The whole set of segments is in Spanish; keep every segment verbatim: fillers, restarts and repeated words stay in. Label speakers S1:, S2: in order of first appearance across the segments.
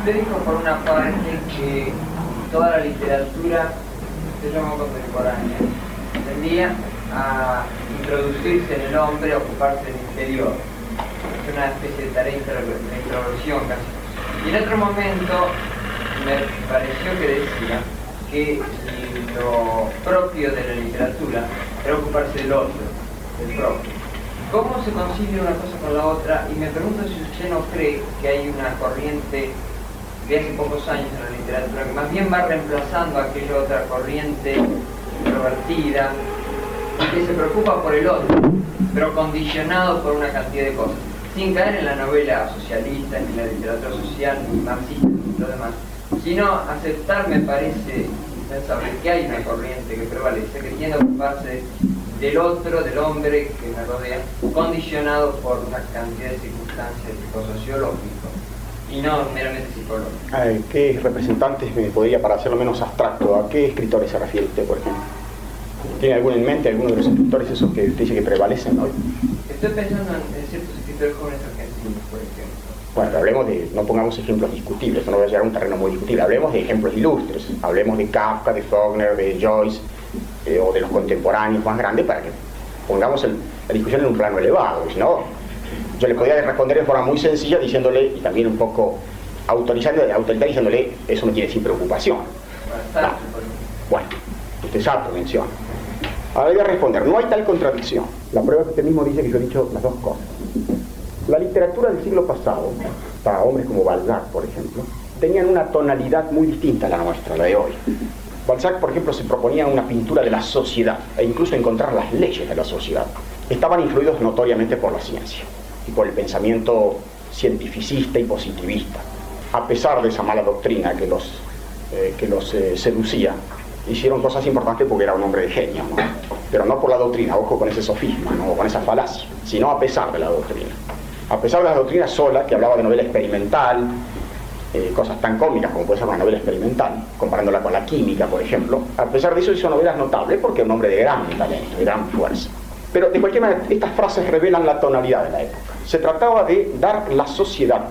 S1: Usted dijo por una parte que toda la literatura se llama contemporánea, tendía a introducirse en el hombre, a ocuparse del interior. Es una especie de tarea de introducción casi. Y en otro momento me pareció que decía que lo propio de la literatura era ocuparse del otro, del propio. ¿Cómo se concilia una cosa con la otra? Y me pregunto si usted no cree que hay una corriente de hace pocos años en la literatura que más bien va reemplazando a aquella otra corriente introvertida que se preocupa por el otro, pero condicionado por una cantidad de cosas, sin caer en la novela socialista, ni la literatura social, ni marxista, ni lo demás, sino aceptar, me parece indispensable, que hay una corriente que prevalece, que tiende a ocuparse del otro, del hombre que me rodea, condicionado por una cantidad de circunstancias de tipo sociológico y no meramente psicológico.
S2: Ay, ¿qué representantes me podría, para hacerlo menos abstracto, a qué escritores se refiere usted, por ejemplo? ¿Tiene alguno en mente, alguno de los escritores esos que usted dice que prevalecen hoy?
S1: Estoy pensando en, en ciertos escritores jóvenes argentinos, por ejemplo.
S2: Bueno, hablemos de, no pongamos ejemplos discutibles, no voy a llegar a un terreno muy discutible, hablemos de ejemplos ilustres, hablemos de Kafka, de Faulkner, de Joyce, eh, o de los contemporáneos más grandes, para que pongamos el, la discusión en un plano elevado. Si no, yo le podría responder de forma muy sencilla diciéndole, y también un poco autorizando, autoritaria, diciéndole, eso no tiene sin preocupación. No. Bueno, usted sabe, menciona. Ahora voy a responder, no hay tal contradicción. La prueba es que usted mismo dice que yo he dicho las dos cosas. La literatura del siglo pasado, para hombres como Balzac, por ejemplo, tenían una tonalidad muy distinta a la nuestra, la de hoy. Balzac, por ejemplo, se proponía una pintura de la sociedad, e incluso encontrar las leyes de la sociedad. Estaban influidos notoriamente por la ciencia, y por el pensamiento cientificista y positivista. A pesar de esa mala doctrina que los, eh, que los eh, seducía, hicieron cosas importantes porque era un hombre de genio, ¿no? Pero no por la doctrina, ojo con ese sofisma, ¿no? Con esa falacia, sino a pesar de la doctrina. A pesar de la doctrina sola, que hablaba de novela experimental, eh, cosas tan cómicas como puede ser una novela experimental, comparándola con la química, por ejemplo, a pesar de eso hizo novelas notables porque era un hombre de gran talento, de gran fuerza. Pero de cualquier manera, estas frases revelan la tonalidad de la época. Se trataba de dar la sociedad,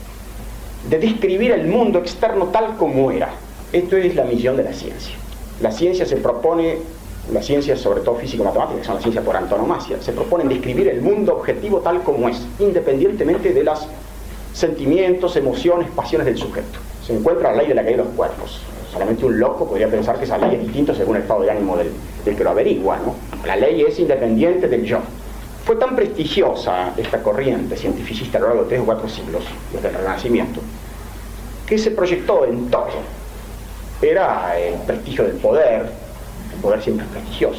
S2: de describir el mundo externo tal como era. Esto es la misión de la ciencia. La ciencia se propone, la ciencia sobre todo físico-matemática, que son las ciencias por antonomasia, se proponen describir el mundo objetivo tal como es, independientemente de los sentimientos, emociones, pasiones del sujeto. Se encuentra la ley de la caída de los cuerpos. Solamente un loco podría pensar que esa ley es distinta según el estado de ánimo del, del que lo averigua, ¿no? La ley es independiente del yo. Fue tan prestigiosa esta corriente cientificista a lo largo de tres o cuatro siglos, desde el Renacimiento, que se proyectó en todo. Era el prestigio del poder, el poder siempre es prestigioso.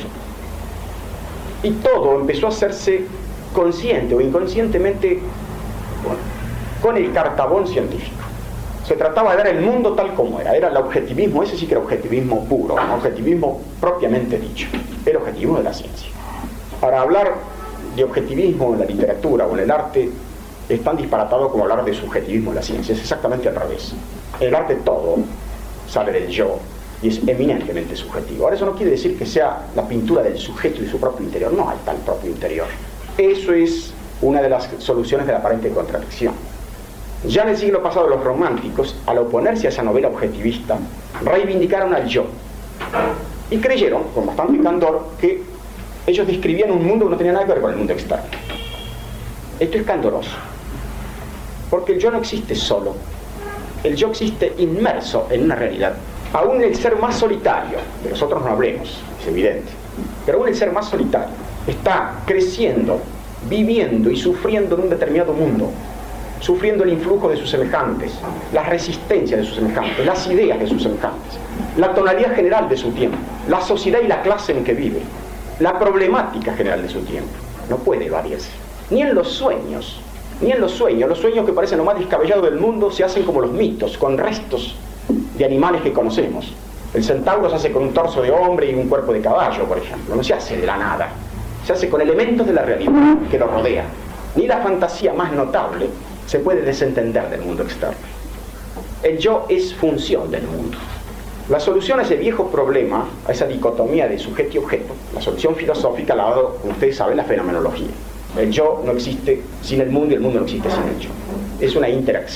S2: Y todo empezó a hacerse consciente o inconscientemente bueno, con el cartabón científico. Se trataba de ver el mundo tal como era, era el objetivismo, ese sí que era objetivismo puro, un objetivismo propiamente dicho, el objetivismo de la ciencia. Para hablar de objetivismo en la literatura o en el arte es tan disparatado como hablar de subjetivismo en la ciencia, es exactamente al revés. En el arte todo sale del yo y es eminentemente subjetivo. Ahora eso no quiere decir que sea la pintura del sujeto y su propio interior, no hay tal propio interior. Eso es una de las soluciones de la aparente contradicción. Ya en el siglo pasado los románticos, al oponerse a esa novela objetivista, reivindicaron al yo y creyeron, con bastante candor, que ellos describían un mundo que no tenía nada que ver con el mundo externo. Esto es candoroso, porque el yo no existe solo. El yo existe inmerso en una realidad. Aún el ser más solitario, de los otros no hablemos, es evidente, pero aún el ser más solitario está creciendo, viviendo y sufriendo en un determinado mundo, sufriendo el influjo de sus semejantes, las resistencias de sus semejantes, las ideas de sus semejantes, la tonalidad general de su tiempo, la sociedad y la clase en que vive, la problemática general de su tiempo. No puede variarse, ni en los sueños. Ni en los sueños, los sueños que parecen lo más descabellado del mundo se hacen como los mitos, con restos de animales que conocemos. El centauro se hace con un torso de hombre y un cuerpo de caballo, por ejemplo. No se hace de la nada, se hace con elementos de la realidad que lo rodea. Ni la fantasía más notable se puede desentender del mundo externo. El yo es función del mundo. La solución a ese viejo problema, a esa dicotomía de sujeto y objeto, la solución filosófica la ha dado, como ustedes saben, la fenomenología. El yo no existe sin el mundo y el mundo no existe sin el yo. Es una interacción.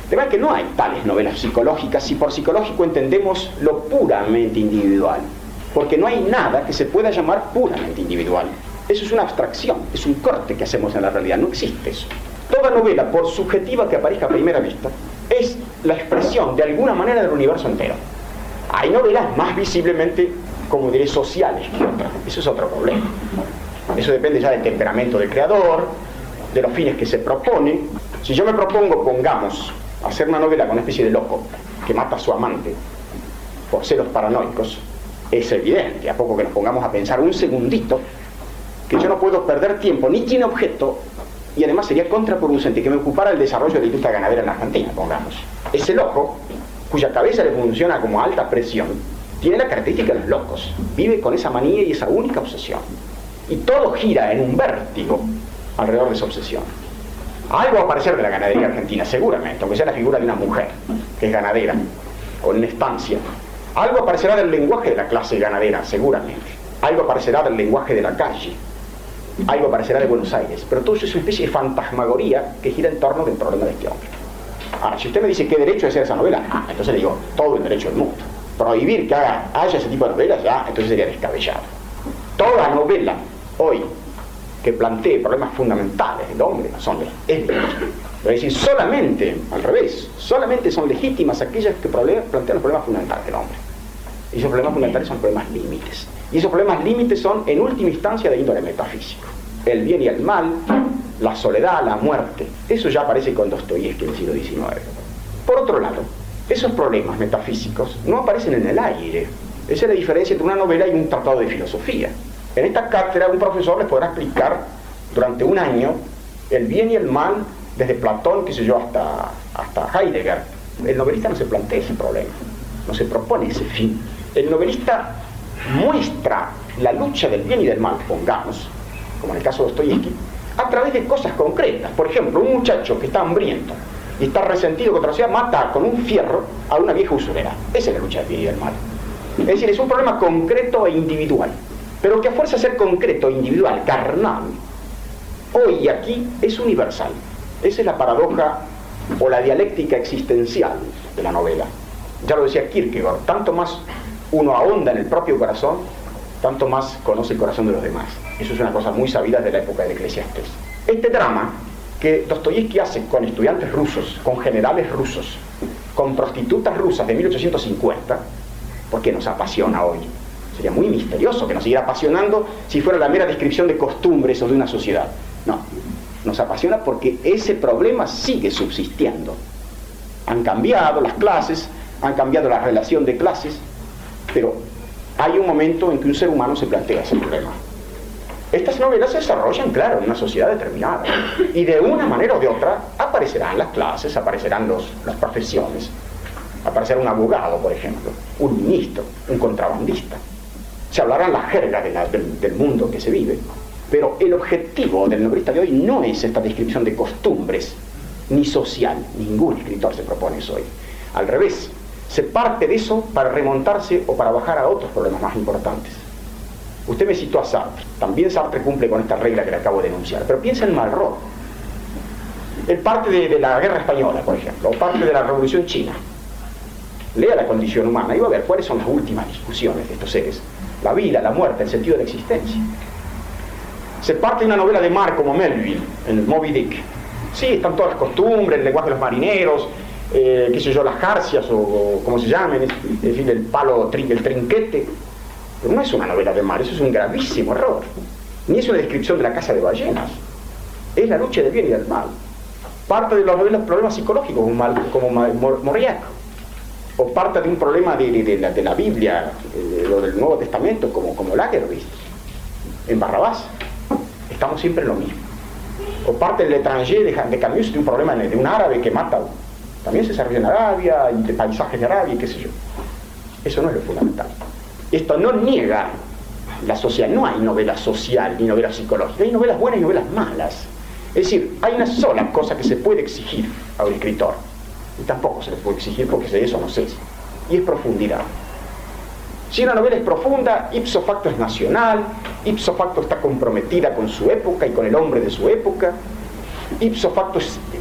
S2: De verdad que no hay tales novelas psicológicas si por psicológico entendemos lo puramente individual, porque no hay nada que se pueda llamar puramente individual. Eso es una abstracción, es un corte que hacemos en la realidad, no existe eso. Toda novela, por subjetiva que aparezca a primera vista, es la expresión de alguna manera del universo entero. Hay novelas más visiblemente, como diré, sociales que otras. Eso es otro problema. Eso depende ya del temperamento del creador, de los fines que se propone. Si yo me propongo, pongamos, hacer una novela con una especie de loco que mata a su amante por celos paranoicos, es evidente, a poco que nos pongamos a pensar un segundito, que yo no puedo perder tiempo, ni tiene objeto, y además sería contraproducente que me ocupara el desarrollo de la industria ganadera en la Argentina, pongamos. Ese loco, cuya cabeza le funciona como a alta presión, tiene la característica de los locos, vive con esa manía y esa única obsesión. Y todo gira en un vértigo alrededor de esa obsesión. Algo va a aparecer de la ganadería argentina, seguramente, aunque sea la figura de una mujer que es ganadera, o en una estancia. Algo aparecerá del lenguaje de la clase ganadera, seguramente. Algo aparecerá del lenguaje de la calle. Algo aparecerá de Buenos Aires. Pero todo eso es una especie de fantasmagoría que gira en torno del problema de este hombre. Ahora, si usted me dice qué derecho es hacer esa novela, ah, entonces le digo, todo el derecho del mundo. Prohibir que haga, haya ese tipo de novelas, ya, entonces sería descabellado. Toda novela hoy que plantee problemas fundamentales del hombre son es legítima. Es decir, solamente, al revés, solamente son legítimas aquellas que plantean los problemas fundamentales del hombre. Y esos problemas fundamentales son problemas límites. Y esos problemas límites son, en última instancia, de índole metafísico. El bien y el mal, la soledad, la muerte. Eso ya aparece con Dostoyevski en el siglo diecinueve. Por otro lado, esos problemas metafísicos no aparecen en el aire. Esa es la diferencia entre una novela y un tratado de filosofía. En esta cátedra un profesor les podrá explicar durante un año el bien y el mal desde Platón, qué sé yo, hasta, hasta Heidegger. El novelista no se plantea ese problema, no se propone ese fin. El novelista muestra la lucha del bien y del mal, pongamos, como en el caso de Dostoyevski, a través de cosas concretas. Por ejemplo, un muchacho que está hambriento y está resentido contra la sociedad mata con un fierro a una vieja usurera. Esa es la lucha del bien y del mal. Es decir, es un problema concreto e individual, pero que a fuerza de ser concreto, individual, carnal, hoy y aquí es universal. Esa es la paradoja o la dialéctica existencial de la novela. Ya lo decía Kierkegaard, tanto más uno ahonda en el propio corazón, tanto más conoce el corazón de los demás. Eso es una cosa muy sabida de la época del Eclesiastés. Este drama que Dostoyevski hace con estudiantes rusos, con generales rusos, con prostitutas rusas de mil ochocientos cincuenta, porque nos apasiona hoy. Sería muy misterioso que nos siguiera apasionando si fuera la mera descripción de costumbres o de una sociedad. No, nos apasiona porque ese problema sigue subsistiendo. Han cambiado las clases, han cambiado la relación de clases, pero hay un momento en que un ser humano se plantea ese problema. Estas novelas se desarrollan, claro, en una sociedad determinada, y de una manera o de otra aparecerán las clases, aparecerán los, las profesiones, aparecerá un abogado, por ejemplo, un ministro, un contrabandista. Se hablarán las jergas de la, del, del mundo que se vive, pero el objetivo del novelista de hoy no es esta descripción de costumbres, ni social. Ningún escritor se propone eso hoy. Al revés, se parte de eso para remontarse o para bajar a otros problemas más importantes. Usted me citó a Sartre. También Sartre cumple con esta regla que le acabo de enunciar, pero piensa en Malraux. Él parte de, de la guerra española, por ejemplo, o parte de la revolución china. Lea la condición humana y va a ver cuáles son las últimas discusiones de estos seres. La vida, la muerte, el sentido de la existencia. Se parte de una novela de mar como Melville, en Moby Dick. Sí, están todas las costumbres, el lenguaje de los marineros, eh, qué sé yo, las jarcias o, o como se llamen, en fin, el palo, el trinquete. Pero no es una novela de mar, eso es un gravísimo error. Ni es una descripción de la caza de ballenas. Es la lucha del bien y del mal. Parte de las novelas problemas psicológicos, como Mauriac. O parte de un problema de, de, de, la, de la Biblia, de, o del Nuevo Testamento, como, como Lagerbeest, en Barrabás. Estamos siempre en lo mismo. O parte del Étranger de, de Camus, de un problema de un árabe que mata. También se desarrolla en Arabia, y de paisajes de Arabia, y qué sé yo. Eso no es lo fundamental. Esto no niega la sociedad. No hay novela social ni novela psicológica. Hay novelas buenas y novelas malas. Es decir, hay una sola cosa que se puede exigir a un escritor. Y tampoco se le puede exigir porque de eso no sé. Y es profundidad. Si una novela es profunda, ipso facto es nacional, ipso facto está comprometida con su época y con el hombre de su época, ipso facto es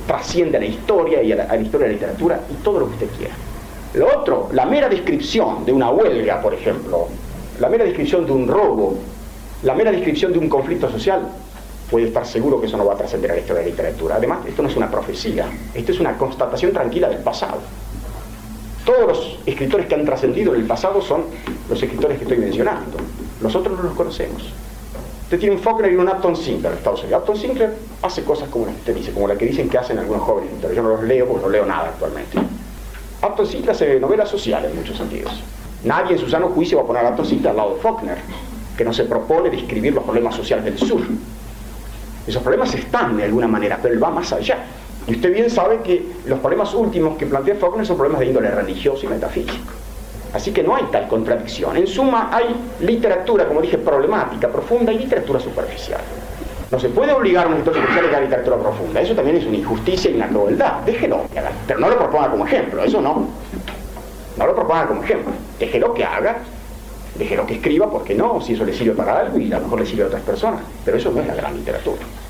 S2: trasciende a la historia y a la, a la historia de la literatura y todo lo que usted quiera. Lo otro, la mera descripción de una huelga, por ejemplo, la mera descripción de un robo, la mera descripción de un conflicto social, puede estar seguro que eso no va a trascender a la historia de la literatura. Además, esto no es una profecía, esto es una constatación tranquila del pasado. Todos los escritores que han trascendido en el pasado son los escritores que estoy mencionando. Los otros no los conocemos. Usted tiene un Faulkner y un Upton Sinclair en Estados Unidos. Upton Sinclair hace cosas como las que usted dice, como la que dicen que hacen algunos jóvenes escritores. Yo no los leo porque no leo nada actualmente. Upton Sinclair hace novelas sociales en muchos sentidos. Nadie en su sano juicio va a poner a Upton Sinclair al lado de Faulkner, que no se propone describir los problemas sociales del sur. Esos problemas están de alguna manera, pero él va más allá. Y usted bien sabe que los problemas últimos que plantea Faulkner son problemas de índole religioso y metafísico. Así que no hay tal contradicción. En suma, hay literatura, como dije, problemática, profunda, y literatura superficial. No se puede obligar a un escritor superficial a leer literatura profunda. Eso también es una injusticia y una crueldad. Déjelo que haga, pero no lo proponga como ejemplo. Eso no. No lo proponga como ejemplo. Déjelo que haga, déjelo que escriba, porque no, si eso le sirve para algo y a lo mejor le sirve a otras personas. Pero eso no es la gran literatura.